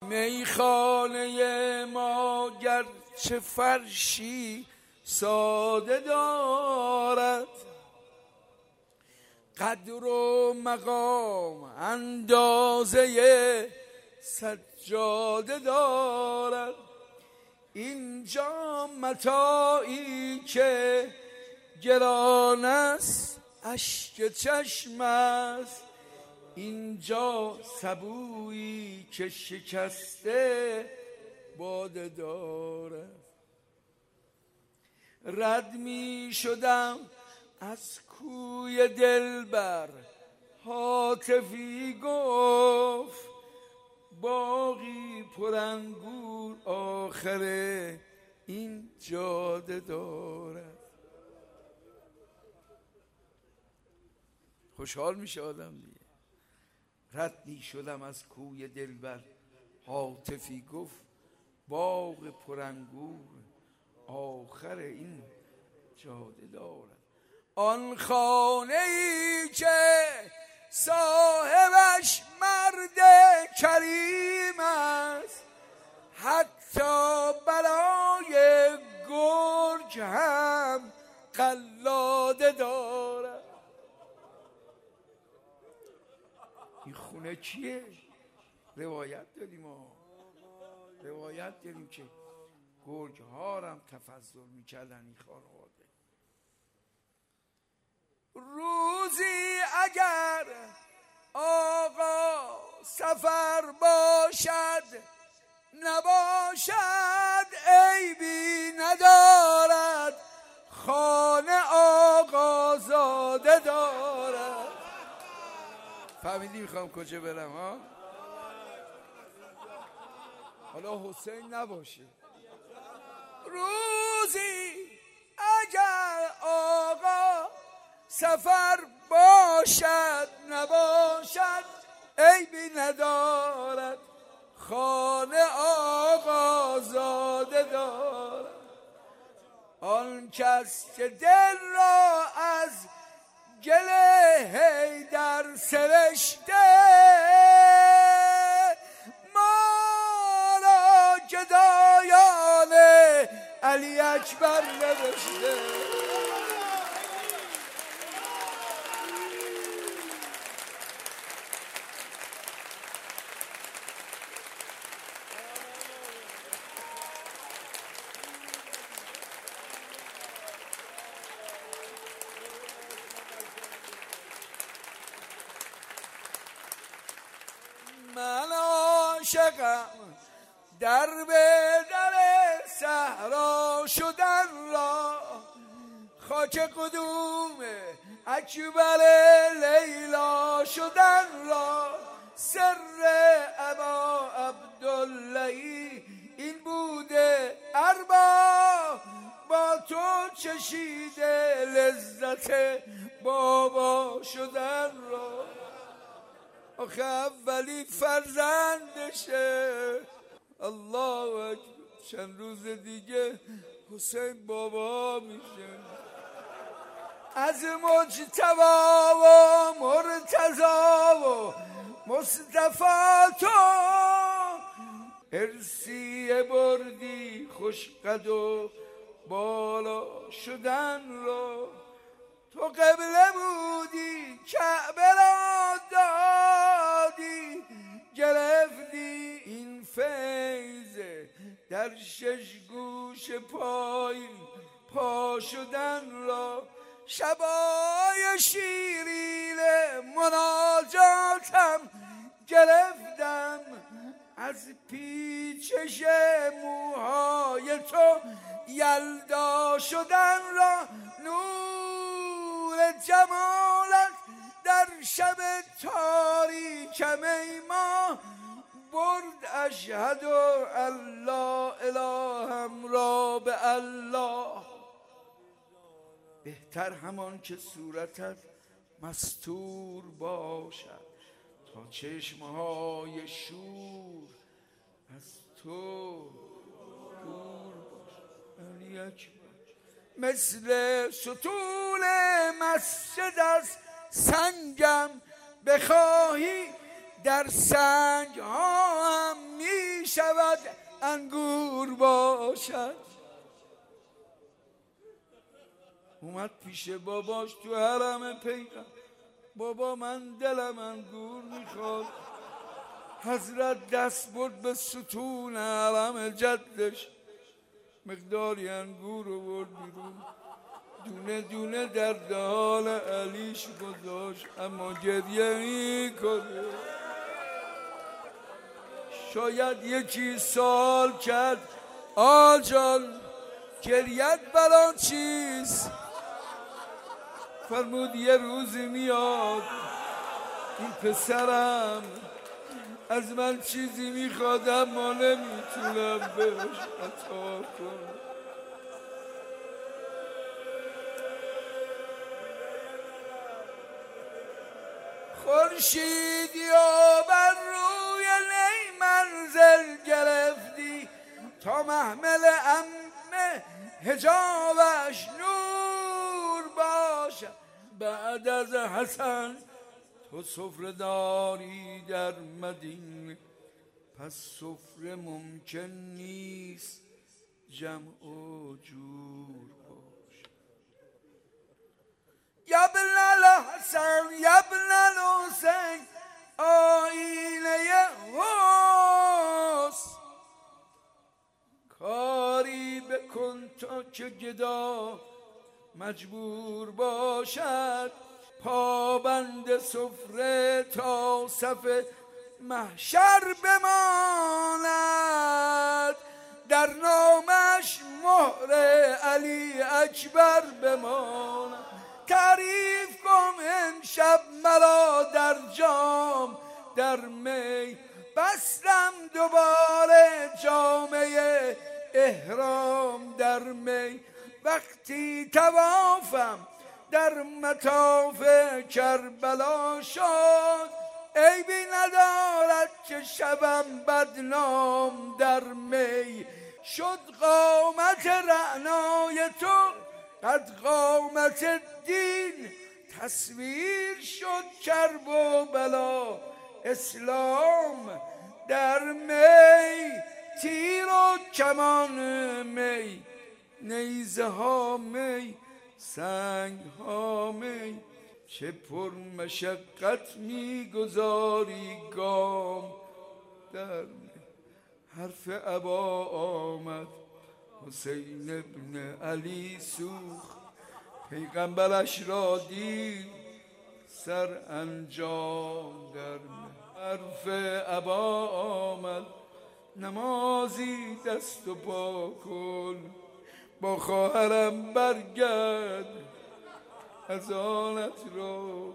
میخانه ما گرچه فرشی ساده دارد، قدر و مقام اندازه سجاده دارد. اینجا متاعی که گران است اشک چشم است، اینجا سبویی که شکسته باده دارد. رد می شدم از کوی دلبر، هاتفی گفت باغی پرانگور آخره این جاده دارد. خوشحال میشه آدم دیگه. رد می شدم از کوی دلبر، هاتفی گفت باغ پرانگور آخر این جاده دارد. آن خانه ای که صاحبش مرد کریم است، حتی برای گرگ هم قلاده دارد. این خونه کیه؟ روایت داریم که گرگ ها هم تفضل میکردن این خانواده. روزی اگر آقا سفر باشد نباشد عیبی ندارد، خانه آقا زاده دارد. فهمیدی میخوام کجا برم ها؟ حالا حسین نباشه. روزی اگر آقا سفر باشد نباشد عیبی ندارد، خانه آقا زاده دارد. آن کس که دل را از گل حیدر سرشته، ما را گدایان علی اکبر نوشته. من عاشقم در به در صحرا شدن را، خاک قدوم اکبر لیلا شدن را. سر ابا عبدالله این بوده ارباب، با تو چشیده لذت بابا شدن را. آخه اولی فرزندشه. الله اکبر. چند روز دیگه حسین بابا میشه. از مجتبی و مرتضی و مصطفی تو ارسی بردی خوش قد و بالا شدن رو. تو قبله بودی کعبه را دادی، گرفتی این فیض در شش گوش پای پا شدن را. شبای شیرین مناجاتم گرفتم، از پیچش موهای تو یلدا شدن را. نور جمالت در شب تاریکم ای ما برد اشهد ان لا الهم را به الله. بهتر همان که صورتت مستور باشد تا چشمهای شور از تو دور باشد. علی اکبر. مثل ستون مسجد از سنگم بخواهی در سنگ ها هم می شود انگور باشد. اومد پیش باباش تو حرم پیغمبر، بابا من دلم انگور میخواد. حضرت دست برد به ستون حرم جدش، مقداری انگور رو برد بیرون، دونه دونه در دهان علیش گذاشت، اما گریه میکنه. شاید یکی سوال کرد آجان گریت برای چیست؟ فرمود یه روزی میاد این پسرم از من چیزی میخواد اما نمیتونم بهش عطا کنم. خورشیدی و بر روی نی منزل گرفتی، تا محمل امه حجابش نور باشد. بعد از حسن تو سفره داری در مدینه، پس سفره ممکن نیست جمع و جور باش. یا ابن الحسن یا ابن الحسین آینه حسن، کاری بکن تا که گدا مجبور باشد، پابند سفره تا صف محشر بماند، در نامش مهر علی اکبر بماند. تعریف کن امشب مرا در جام در می، بستم دوباره جامعه احرام در می. وقتی توافم در مطاف کربلا شد، عیبی ندارد که شبم بدنام در می. شد قامت رعنای تو قد قامت دین، تصویر شد کرب و بلا اسلام در می. تیر و کمان می، نیزه ها می، سنگ ها می، چه پر مشقت میگذاری گام در می. حرف ابا آمد، حسین ابن علی سوخت، پیغمبرش را دید سر انجام در می. حرف ابا آمد، نمازی دست و پا کن، با خواهرم برگرد از آنت رو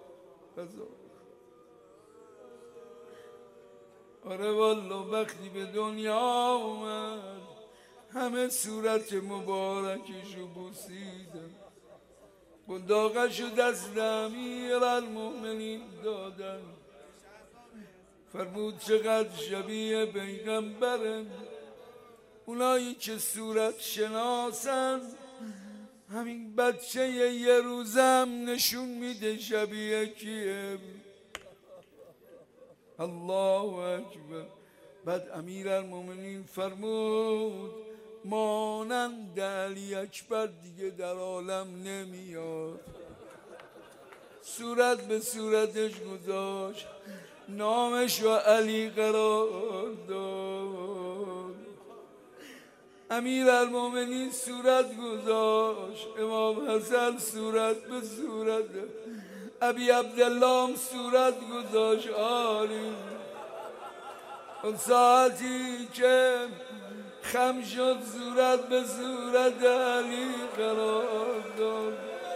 آره والا وقتی به دنیا آمد همه صورت مبارکشو بوسیدن، بنداقشو دست امیرالمؤمنین دادن. فرمود چقدر شبیه پیغمبرم. اونایی که صورت شناسن همین بچه یه روزم نشون میده شبیه کیه. الله اکبر. بعد امیرالمؤمنین فرمود مانند علی اکبر دیگه در عالم نمیاد. صورت به صورتش گذاشت، نامش و علی قرار داد. امیرالمؤمنین صورت گذاشت، امام حسن صورت به صورت، ابی عبدالله هم صورت گذاشت. آری اون ساعتی که خم شد صورت به صورت علی قرار داد.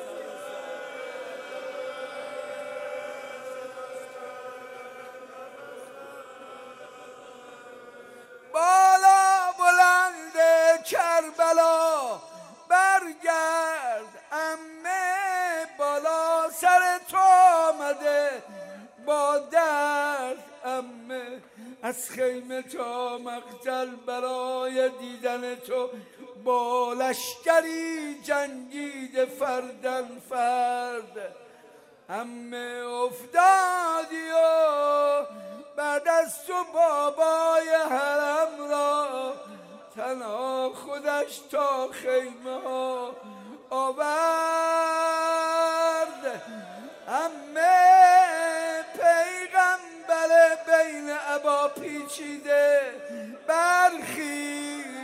بالا بلند کربلا برگرد عمه، بالا سر تو آمده با درد عمه، از خیمه تا مقتل برای دیدن تو با لشکری جنگیده فردن فرد. عمه افتادی و بعد از تو بابای حرم آتش تا خیمه ها آورد. همه پیغمبر بین ابا پیچیده برخیز،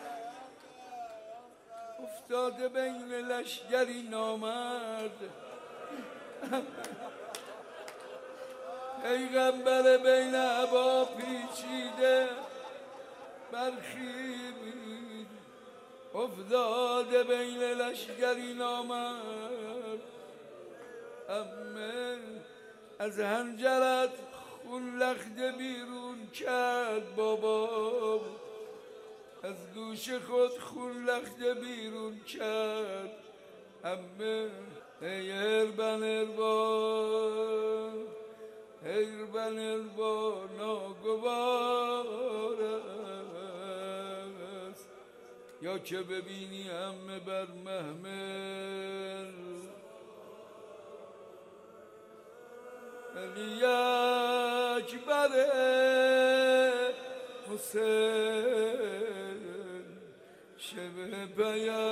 افتاده بین لشگری نامرد. پیغمبر بین ابا پیچیده برخیز، افتاده بین لشگری نامرد. همه از حنجرت خون لخته بیرون کرد بابا، از گوش خود خون لخته بیرون کرد. همه ای اربن اربا ناگوار است، یا که ببینی همه بر محمل. علی اکبر حسین شب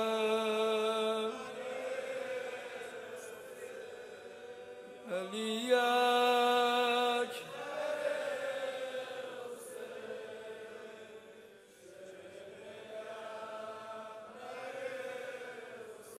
پیم، علی